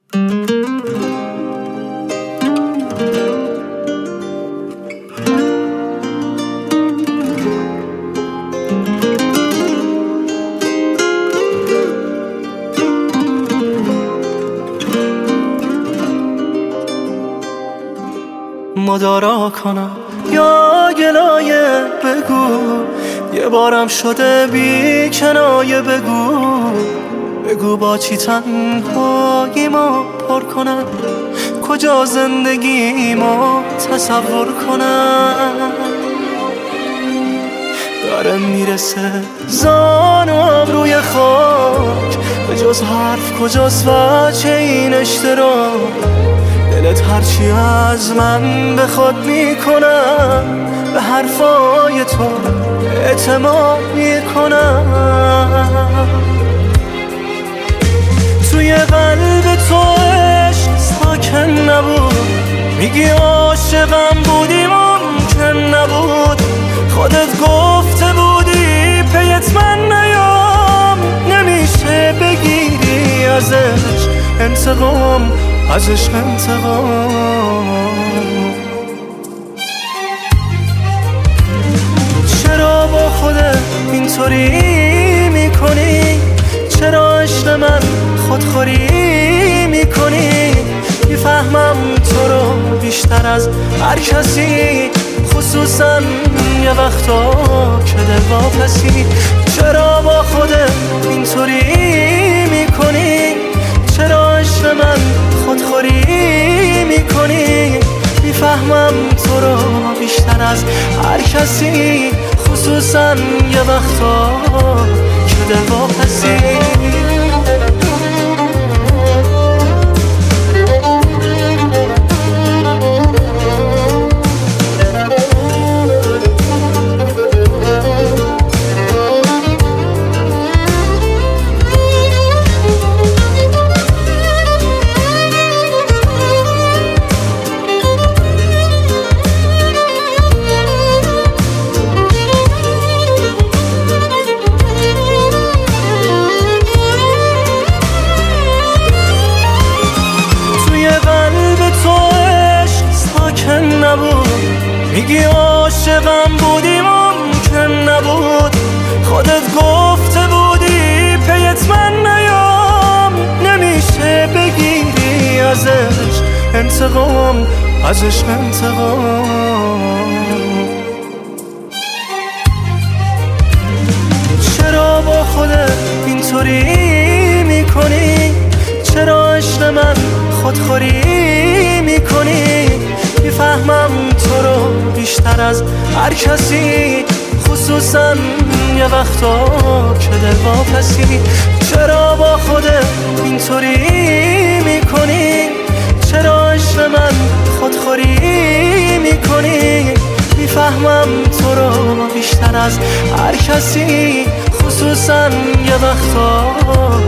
مدارا کنم یا گلایه بگو، یه بارم شده بی کنایه بگو با چی تنهاییمو پر کنم، کجا زندگیمو تصور کنم. داره میرسه زانوام روی خاک، به جز حرف کجاست وجه این اشتراک. دلت هرچی از من بخواد میکنم، به حرفای تو اعتماد میکنم. توی قلب تو عشق ساکن نبود، میگی عاشقم بودی ممکن نبود. خودت گفته بودی پیت من نیام، نمیشه بگیری ازش انتقام، ازش انتقام. چرا با خودت اینطوری میکنی؟ چرا عشق من خودخوری میکنی؟ میفهمم تو رو بیشتر از هر کسی، خصوصا یه وقتا که دلواپسی. چرا با خودت اینطوری میکنی؟ چرا عشق من خودخوری میکنی؟ میفهمم تو رو بیشتر از هر کسی، خصوصا یه وقتا که دلواپسی. میگی عاشقم بودی ممکن نبود. خودت گفته بودی پیت من نیام، نمیشه بگیری ازش انتقام، ازش انتقام. چرا با خودت اینطوری میکنی؟ چرا عشق من خودخوری میکنی؟ میفهمم تو رو بیشتر از هر کسی، خصوصا یه وقتا که دلواپسی. چرا با خودت اینطوری میکنی؟ چرا عشق من خودخوری میکنی؟ میفهمم تو رو بیشتر از هر کسی، خصوصا یه وقتا